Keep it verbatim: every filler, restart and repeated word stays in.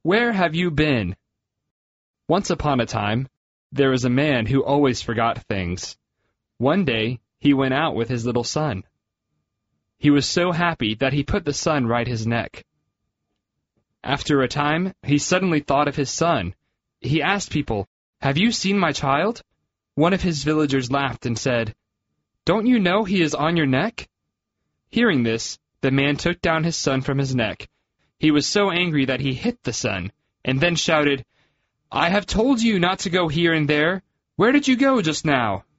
where have you been?" Once upon a time, there was a man who always forgot things. One day, he went out with his little son. He was so happy that he put the son right his neck. After a time, he suddenly thought of his son. He asked people, "Have you seen my child?" One of his villagers laughed and said, "Don't you know he is on your neck?" Hearing this, the man took down his son from his neck. He was so angry that he hit the son, and then shouted, "I have told you not to go here and there. Where did you go just now?"